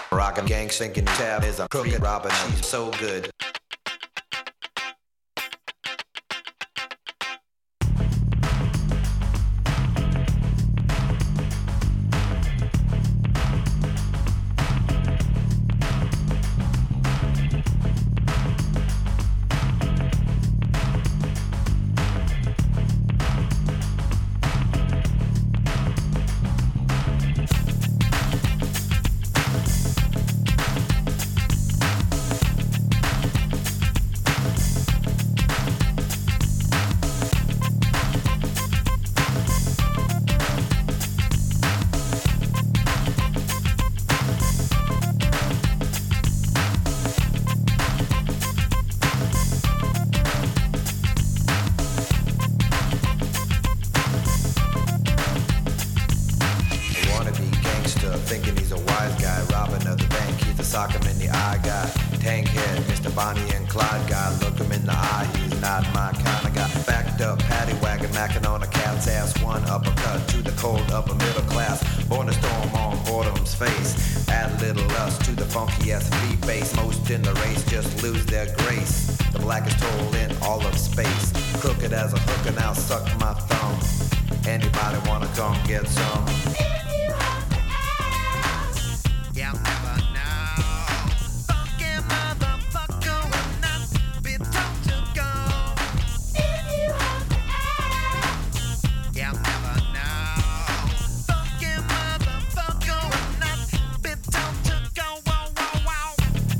Rockin' gang sinking tab is a crooked robber. She's so good. Thinking he's a wise guy, robbing of the bank, he's a sock him in the eye guy. Tank head, Mr. Bonnie and Clyde guy, look him in the eye, he's not my kind of guy. Backed up, paddy wagon, macking on a cat's ass, one uppercut to the cold upper middle class. Born to storm on boredom's face, add a little lust to the funky ass flea base. Most in the race just lose their grace. The blackest hole in all of space, crooked as a hooker, now suck my thumb. Anybody wanna come get some? You'll never know. Funky motherfucker will not be told to go. If you have to ask, you'll never know. Funky motherfucker will not be told to go. Wow, wow, wow.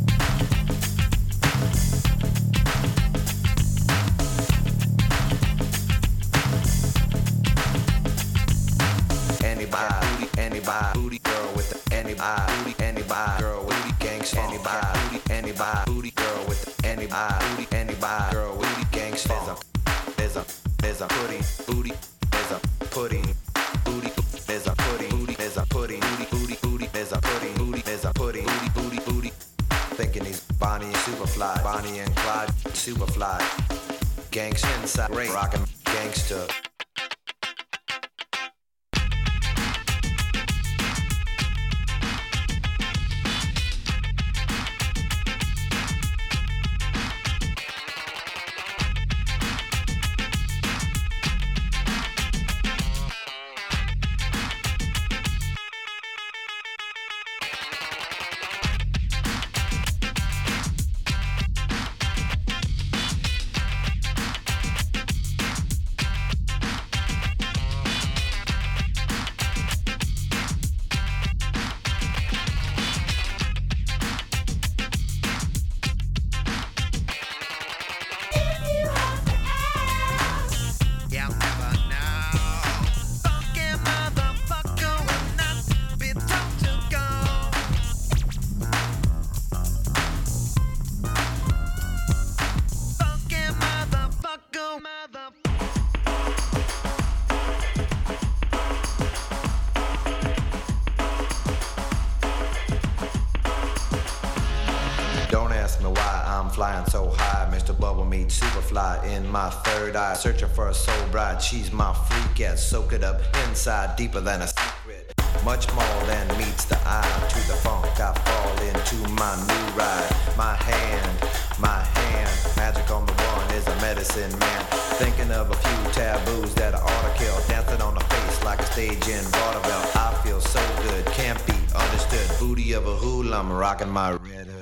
Anybody, booty girl with the anybody, girl with the gangs, anybody, booty girl with the anybody, girl with the gangs. There's a putty, booty, there's a putty, booty, there's a putty, booty, there's a putty, booty, there's a putty, booty, there's a putty, booty. Thinking he's Bonnie and Superfly, Bonnie and Clyde, Superfly, gangs inside, rockin' gangster. Don't ask me why I'm flying so high. Mr. Bubble meets Superfly in my third eye. Searching for a soul bride, she's my freak. Soak it up inside, deeper than a secret. Much more than meets the eye. To the funk I fall into my new ride. My hand, magic on the one is a medicine man. Thinking of a few taboos that I ought to kill. Dancing on the face like a stage in vaudeville. I feel so good, can't be understood. Booty of a hool, I'm rocking my red hood.